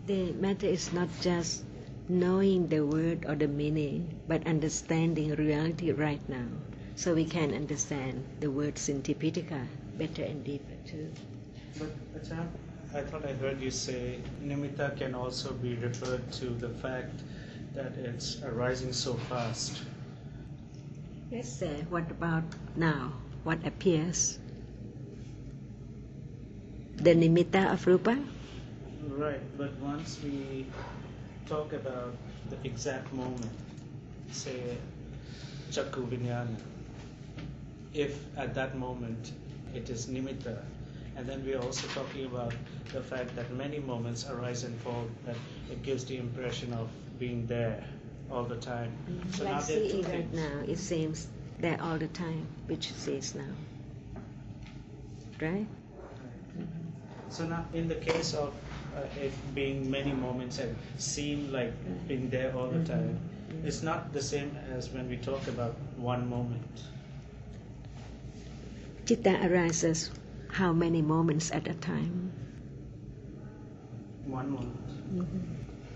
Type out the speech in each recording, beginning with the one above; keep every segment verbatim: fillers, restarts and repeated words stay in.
The matter is not just knowing the word or the meaning, but understanding reality right now, so we can understand the word Sintipitaka better and deeper too. But Ajahn, I thought I heard you say nimitta can also be referred to the fact that it's arising so fast. Let's say, what about now? What appears? The nimitta of rupa? Right, but once we talk about the exact moment, say Chakku Vijnana, if at that moment it is nimitta, and then we're also talking about the fact that many moments arise and fall, that it gives the impression of being there all the time. Mm-hmm. So like now there are two seeing right things. now, it seems there all the time, which sees now. Right? Mm-hmm. So now in the case of uh, it being many moments and seem like being there all the Mm-hmm. time, it's not the same as when we talk about one moment. Chitta arises how many moments at a time? One moment. Mm-hmm.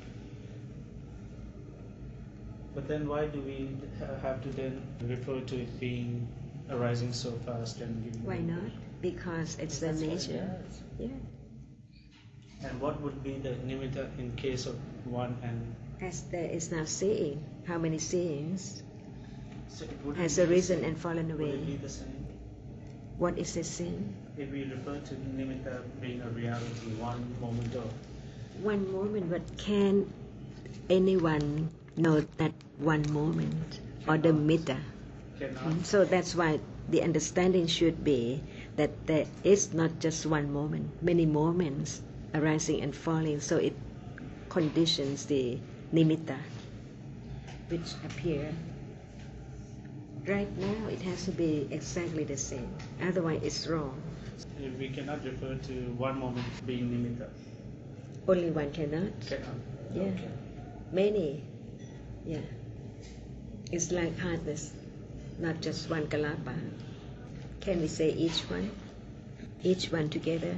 But then why do we ha- have to then refer to it being arising so fast and giving Why the- not? Because it's the That's what it nature. does. Yeah. And what would be the nimitta in case of one and As there is now seeing, how many seeings so it wouldn't has be the arisen same? and fallen Would it be away? the same? What is the seeing? If we refer to nimitta being a reality, one moment of One moment, but can anyone know that one moment or the Cannot. mitta? cannot Mm, So that's why the understanding should be that there is not just one moment, many moments arising and falling, so it conditions the nimitta which appear. Right now it has to be exactly the same, otherwise it's wrong. If we cannot refer to one moment being nimitta. Only one cannot. Cannot. Yeah. Okay. Many. Yeah. It's like hardness, not just one kalapa. Can we say each one? Each one together?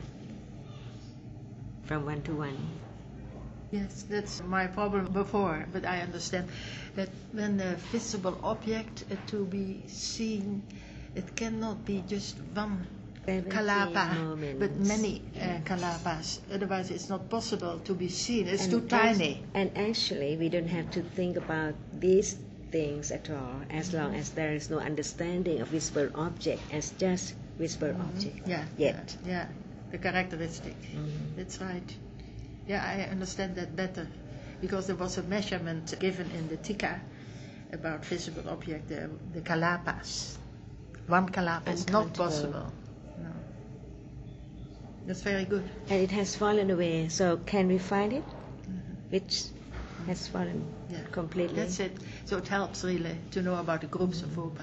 From one to one. Yes, that's my problem before, but I understand that when the visible object uh, to be seen, it cannot be just one Seventy kalapa, moments. but many uh, kalapas. Otherwise, it's not possible to be seen. It's And too act- tiny. And actually, we don't have to think about these things at all, as long as there is no understanding of visible object as just visible object. Yeah, Yet. yeah, yeah, the characteristic. Mhm. That's right. Yeah, I understand that better, because there was a measurement given in the Tika about visible object, the, the kalapas. One kalapa is not Uncountable. possible. No. That's very good. And it has fallen away, so can we find it? Which has fallen Yeah. completely. That's it. So it helps really to know about the groups of Opa.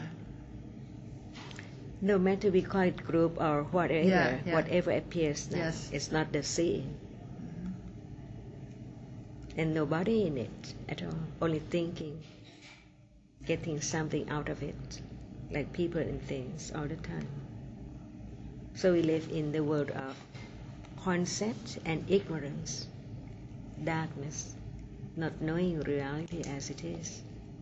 No matter we call it group or whatever, Yeah, yeah. whatever appears now, Yes. it's not the seeing. And nobody in it at all, only thinking, getting something out of it, like people and things all the time. So we live in the world of concept and ignorance, darkness, not knowing reality as it is.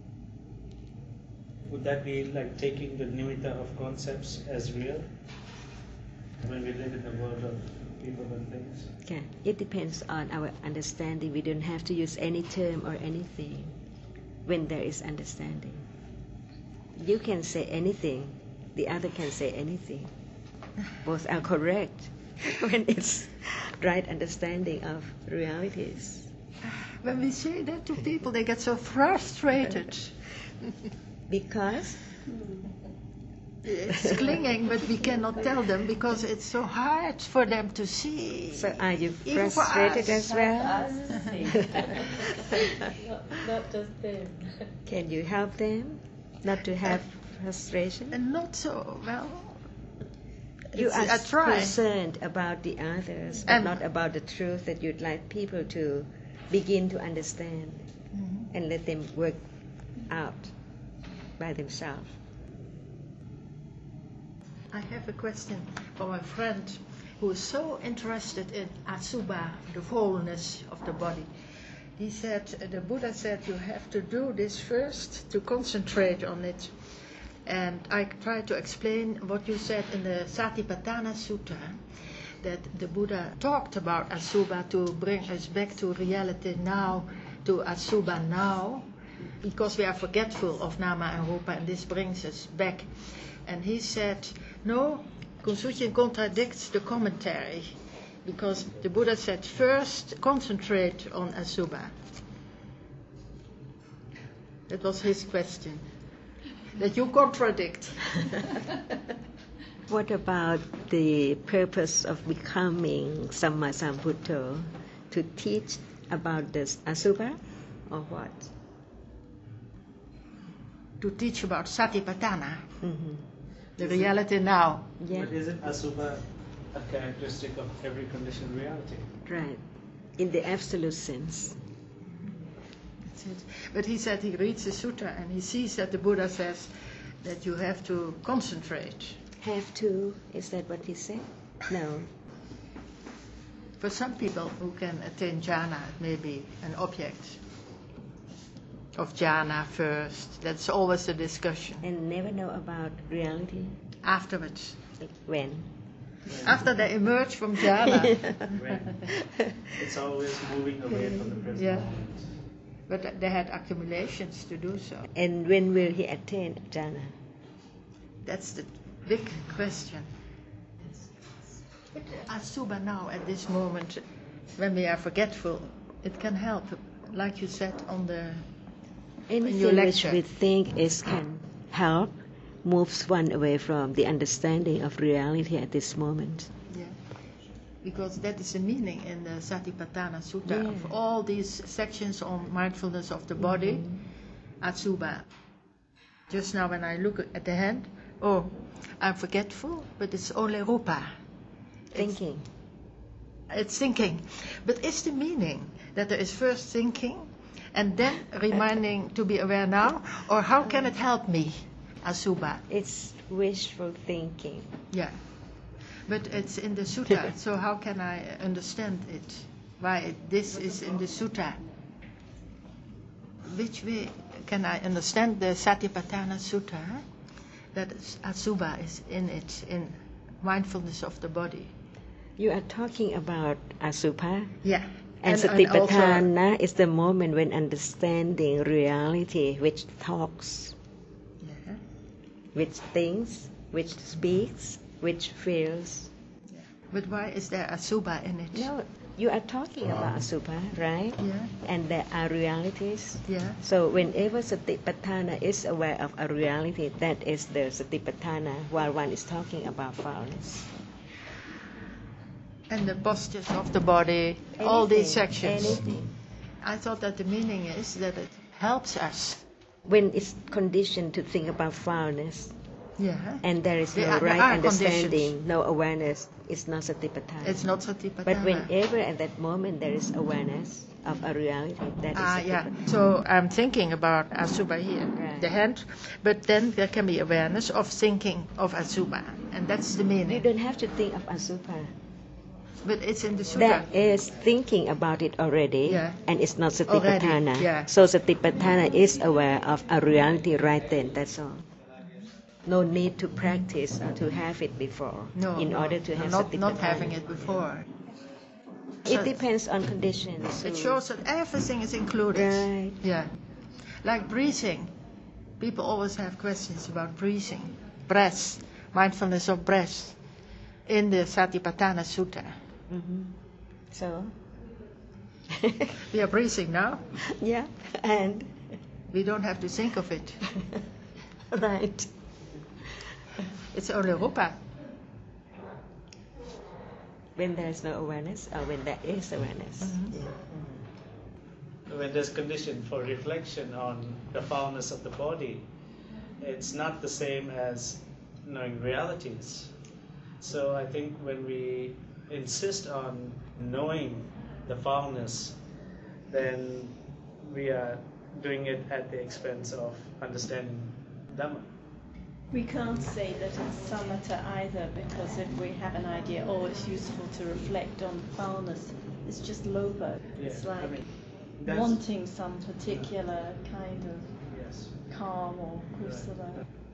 Would that be like taking the nimitta of concepts as real? When we live in the world of people and things? Yeah, it depends on our understanding. We don't have to use any term or anything when there is understanding. You can say anything, the other can say anything. Both are correct when it's right understanding of realities. When we say that to people, they get so frustrated. Because It's clinging, but we cannot tell them because it's so hard for them to see. so are you Even for frustrated us. as well? not, not just them. Can you help them not to have frustration? And not so, well, You it's- are I try. concerned about the others, but And- not about the truth that you'd like people to begin to understand Mhm. and let them work out by themselves. I have a question for my friend who who is so interested in Asubha, the wholeness of the body. He said, the Buddha said, you have to do this first to concentrate on it. And I try to explain what you said in the Satipatthana Sutta, that the Buddha talked about Asubha to bring us back to reality now, to Asubha now, because we are forgetful of Nama and Rupa, and this brings us back. And he said, no, Konsujin contradicts the commentary, because the Buddha said, first concentrate on Asubha. That was his question. That you contradict. What about the purpose of becoming Samma Sambuddho? To teach about this Asubha, or what? To teach about Satipatthana, Mm-hmm. the reality now. Yeah, But isn't Asubha a characteristic of every conditioned reality? right. In the absolute sense. That's it. But he said he reads the sutta and he sees that the Buddha says that you have to concentrate. Have to, is that what he said? No. For some people who can attain jhana, it may be an object of jhana first. That's always a discussion. And never know about reality? Afterwards, Like when? after they emerge from jhana. When it's always moving away from the present Yeah. moment. But they had accumulations to do so. And when will he attain jhana? That's the big question. But Asubha now, at this moment, when we are forgetful, it can help, like you said on the Anything your which lecture. we think is can help moves one away from the understanding of reality at this moment. yeah, because that is the meaning in the Satipatthana Sutta Yeah. of all these sections on mindfulness of the body, Asubha. Just now when I look at the hand, oh, I'm forgetful, but it's only Rupa. Thinking. It's thinking. But is the meaning that there is first thinking and then reminding to be aware now? Or how can it help me, Asubha? It's wishful thinking. Yeah. But it's in the sutta, so how can I understand it? Why it, this is in the sutta? Which way can I understand the Satipatthana Sutta? That is- Asubha is in it, in mindfulness of the body. You are talking about Asubha, Yeah. and, also- Satipatthana is the moment when understanding reality, which talks, yeah, which thinks, which speaks, which feels. yeah. But why is there Asubha in it? No, you are talking about Asubha, right? Yeah. And there are realities. Yeah. So whenever Satipatthana is aware of a reality, that is the Satipatthana while one is talking about foulness. And the postures of the body, all these Anything, sections. Anything. I thought that the meaning is that it helps us. When it's conditioned to think about foulness, Yeah. and there is There no are- there right are understanding, conditions. no awareness, it's not Satipatthana. It's not Satipatthana. But whenever at that moment there is awareness of a reality, that is Ah, yeah. Satipatthana. So I'm thinking about Asubha here, Right. the hand, but then there can be awareness of thinking of Asubha, and that's the You meaning. don't have to think of Asubha. But it's in the There sutta. is thinking about it already, Yeah. and it's not Already, Satipatthana. yeah. So Satipatthana is aware of a reality right then, that's all. No need to practice or to have it before No, in no, order to no, have not, Satipatthana. not having it before. It depends on conditions. It so- shows that everything is included. Right. Yeah. Like breathing. People always have questions about breathing. Breath, mindfulness of breath, in the Satipatthana Sutta. Mhm. So, We are breathing now. yeah, and We don't have to think of it. right. It's only Rupa. When there is no awareness or when there is awareness. When there's condition for reflection on the foulness of the body, it's not the same as knowing realities. So I think when we insist on knowing the foulness, then we are doing it at the expense of understanding Dhamma. We can't say that it's samatha either, because if we have an idea, oh, it's useful to reflect on foulness, it's just lopa. Yeah, It's like I mean, that's- wanting some particular kind of Yes. calm or kusala.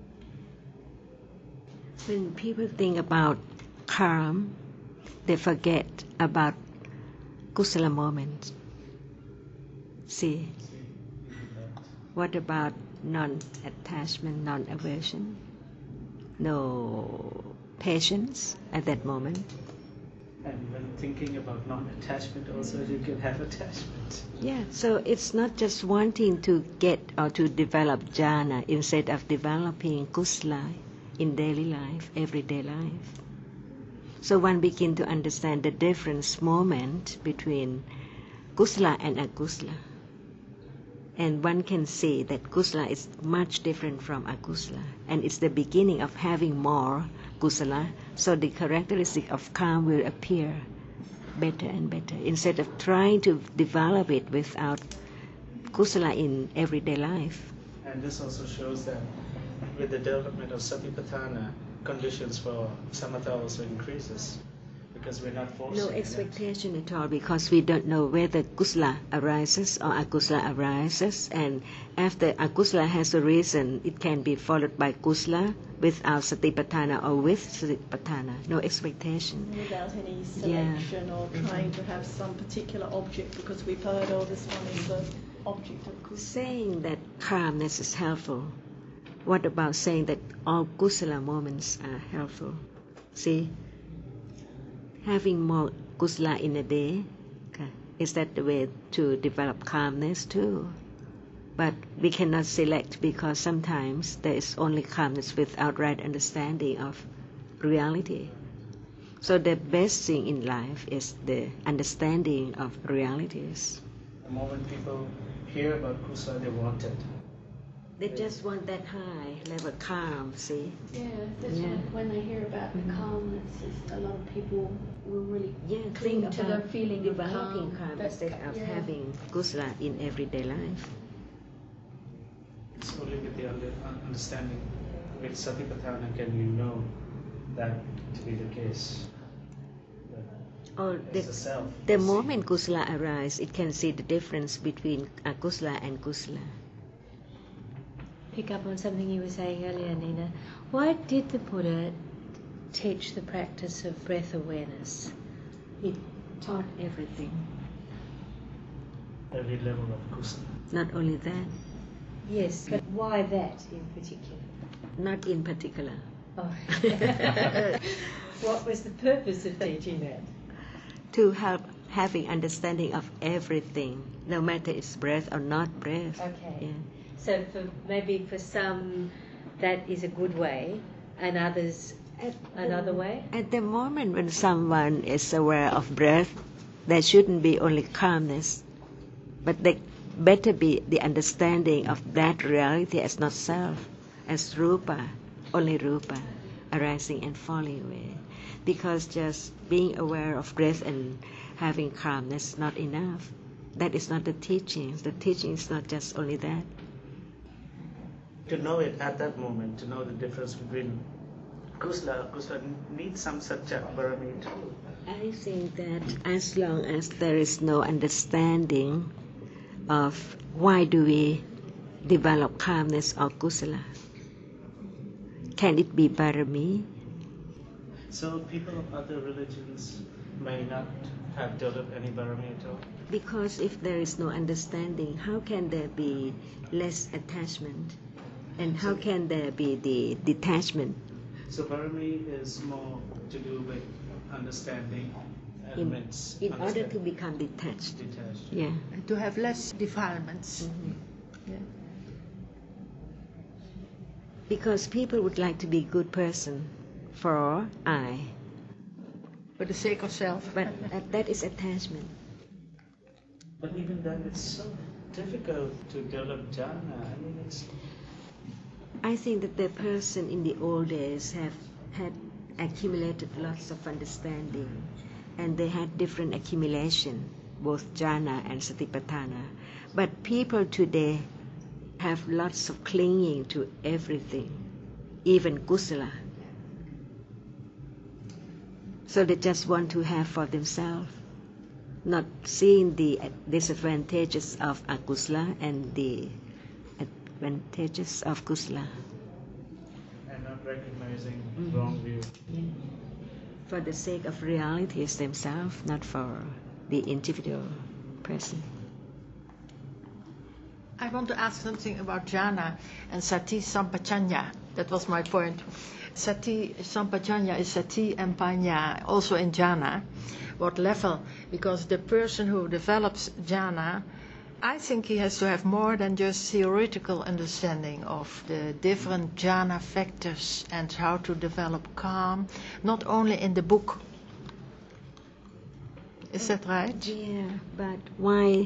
When people think about calm, they forget about kusala moments. See, what about non-attachment, non-aversion? No patience at that moment. And when thinking about non-attachment also, you can have attachment. Yeah, so it's not just wanting to get or to develop jhana instead of developing kusala in daily life, everyday life. So one begin to understand the difference moment between kusala and akusala. And one can see that kusala is much different from akusala. And it's the beginning of having more kusala, so the characteristic of calm will appear better and better, instead of trying to develop it without kusala in everyday life. And this also shows that with the development of satipatthana, conditions for samatha also increases, because we're not forcing No it. expectation at all, because we don't know whether kusala arises or akusala arises, and after akusala has arisen, it can be followed by kusala without satipatthana or with satipatthana. No expectation. Without any Yeah. selection or trying to have some particular object, because we've heard, oh, this one is the object of kusala. Saying that calmness is helpful, what about saying that all kusala moments are helpful? See, having more kusala in a day, okay, is that the way to develop calmness too? But we cannot select, because sometimes there is only calmness without right understanding of reality. So the best thing in life is the understanding of realities. The moment people hear about kusala, they want it. They just want that high level calm, see? Yeah, that's Yeah. Like when they hear about the calmness, it's a lot of people will really Yeah, cling think to the about feeling of developing calm. calm That- instead of yeah. having kusala in everyday life. It's only with the under- un- understanding with satipatthana can you know that to be the case. That Or it's the, the self. the See. moment kusala arises, it can see the difference between akusala and kusala. Pick up on something you were saying earlier, Nina. Why did the Buddha teach the practice of breath awareness? It taught everything. Every level of kusala. Not only that, Yes, but why that in particular? not in particular. Oh. What was the purpose of teaching that? To help having understanding of everything, no matter it's breath or not breath. Okay. Yeah. So for maybe for some that is a good way, and others At another way. At the moment when someone is aware of breath, there shouldn't be only calmness, but there better be the understanding of that reality as not self, as rupa, only rupa, arising and falling away. Because just being aware of breath and having calmness is not enough. That is not the teaching. The teaching is not just only that. To know it at that moment, to know the difference between kusala, kusala needs some satya parami too. I think that as long as there is no understanding of why do we develop calmness or kusala, can it be barami? So people of other religions may not have developed any parami at all. Because if there is no understanding, how can there be less attachment? And how can there be the detachment? So parami is more to do with understanding In, elements. in order to understand- become detached. detached. Yeah. And to have less defilements. Mhm. Yeah. Because people would like to be good person for I, For the sake of self. but that, that is attachment. But even then, it's so difficult to develop jhana. I mean, it's I think that the person in the old days have had accumulated lots of understanding, and they had different accumulation, both jhana and satipatthana. But people today have lots of clinging to everything, even kusala. So they just want to have for themselves, not seeing the disadvantages of akusala and the advantages of kusala. And not recognizing Mhm. wrong view. Yeah. For the sake of realities themselves, not for the individual person. I want to ask something about jhana and sati sampajanya. That was my point. Sati sampajanya is sati and panya, also in jhana. What level? Because the person who develops jhana, I think he has to have more than just theoretical understanding of the different jhana factors and how to develop calm, not only in the book. Is that right? Yeah, but why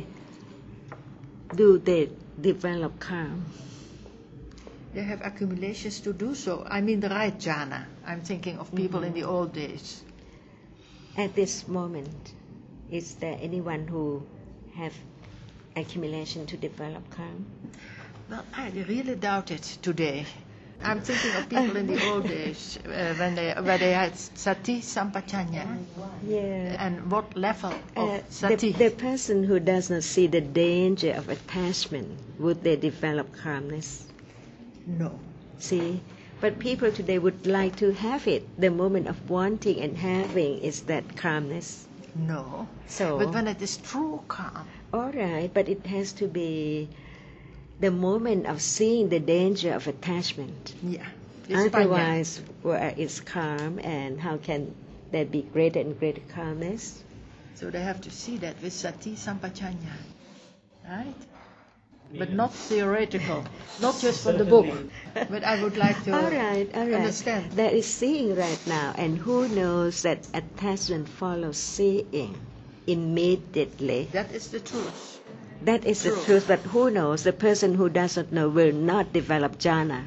do they develop calm? They have accumulations to do so. I mean the right jhana. I'm thinking of people Mhm. in the old days. At this moment, is there anyone who have accumulation to develop calm? Well, I really doubt it today. I'm thinking of people in the old days uh, when they where they had sati sampajanya. Yeah. And what level of Uh, sati? the, the person who does not see the danger of attachment, would they develop calmness? No. See? But people today would like to have it. The moment of wanting and having is that calmness. No. So, But when it is true calm, all right, but it has to be the moment of seeing the danger of attachment. yeah. It's panya. Otherwise, where it's calm, and how can there be greater and greater calmness? So they have to see that with sati sampajanya. Right? But Yeah. not theoretical, not just from the book. But I would like to all right, all right. understand. There is seeing right now, and who knows that attachment follows seeing immediately? That is the truth. That is the True. truth, but who knows? The person who does not know will not develop jhana.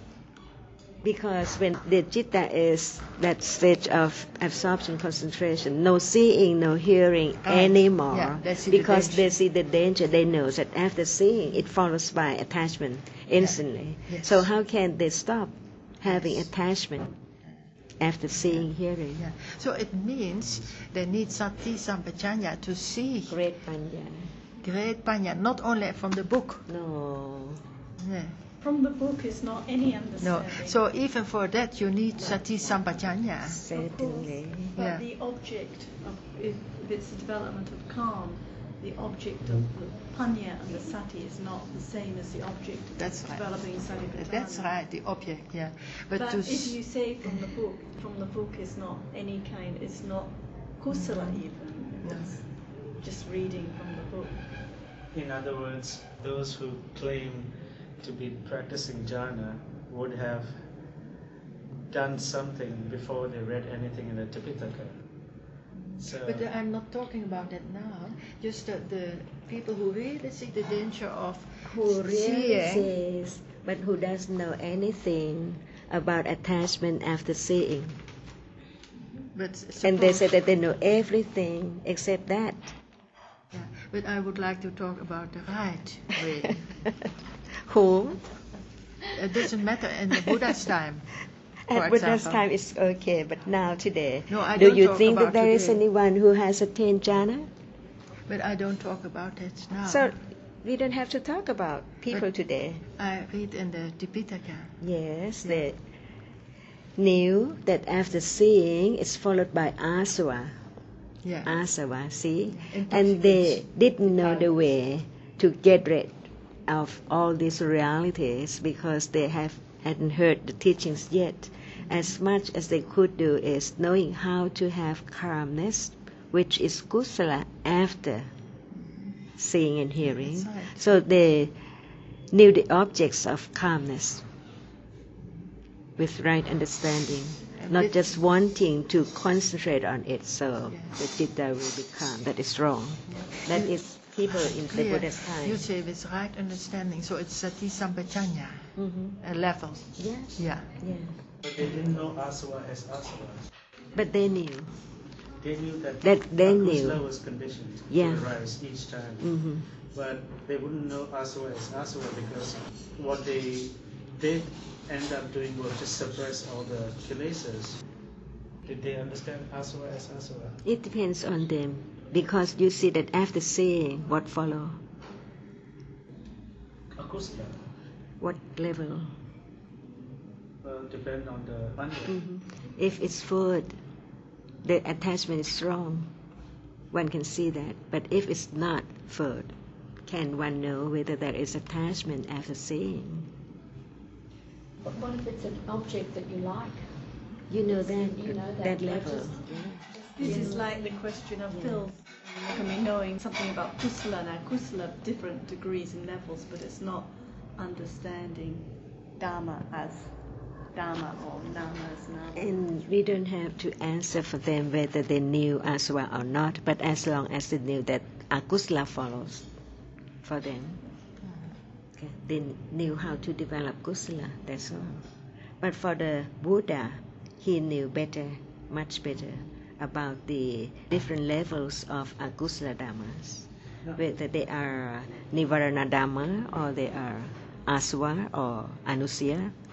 Because when the citta is that stage of absorption, concentration, no seeing, no hearing Ah, anymore, yeah, they see the because danger. they see the danger, they know that after seeing, it follows by attachment instantly. Yes. So how can they stop having Yes. attachment after seeing, hearing? Yeah. So it means they need sati sampajanya to see Great panya. great panya, not only from the book. No. Yeah. From the book is not any No. understanding. So even for that you need sati sampajanya. Certainly. But Yeah. the object of if it's the development of calm, the object of the panya and the sati is not the same as the object of That's right. developing satipatthana. That's right, the object, yeah. But, But to if s- you say from the book, from the book is not any kind, it's not kusala even. No. It's just reading from the book. In other words, those who claim to be practicing jhana would have done something before they read anything in the Tipitaka. So, But uh, I'm not talking about that now. Just the, the people who really see the danger of Who really seeing. sees, but who doesn't know anything about attachment after seeing. But And they suppose- say that they know everything except that. Yeah, but I would like to talk about the right way. Who? It doesn't matter in the Buddha's time. For At Buddha's example. time it's okay, but now today, No, I do don't you talk think that about there is today. anyone who has attained jhana? But I don't talk about it now. So we don't have to talk about people But- today. I read in the Tipitaka. Yes, Yeah. they knew that after seeing it's followed by asava. Yeah. Asava, see? Intoxication. And they didn't know the way to get rid of all these realities because they have hadn't heard the teachings yet. As much as they could do is knowing how to have calmness, which is kusala after seeing and hearing. That's right. So they knew the objects of calmness with right understanding, And not with- just wanting to concentrate on it so Yes. the citta will be calm. That is wrong. That You- is people in the Clear. Buddha's time. You say with right understanding, so it's sati sampajanya, Mhm. a level. Yes. Yeah. Yeah. but they didn't know asava as asava. But they knew. They knew that, That they akusala knew. was conditioned Yeah. to arise each time. Hmm. But they wouldn't know asava as asava because what they they end up doing was just suppress all the kilesas. Did they understand asura as asura? It depends on them, because you see that after seeing, what follow? Akusala. What level? Well, depend on the panya. Mhm. If it's food, the attachment is strong. One can see that. But if it's not food, can one know whether there is attachment after seeing? But what if it's an object that you like? You know that, You know that, that, level. just- This is like the question of Phil's. Look at me knowing something about kusala. Now, kusala have different degrees and levels, but it's not understanding dharma as dharma or nama as nama. And we don't have to answer for them whether they knew asura or not, but as long as they knew that akusala follows for them, okay, they knew how to develop kusala, that's all. But for the Buddha, he knew better, much better, about the different levels of akusala dhammas, No. whether they are nivarana dhamma or they are asura or anusaya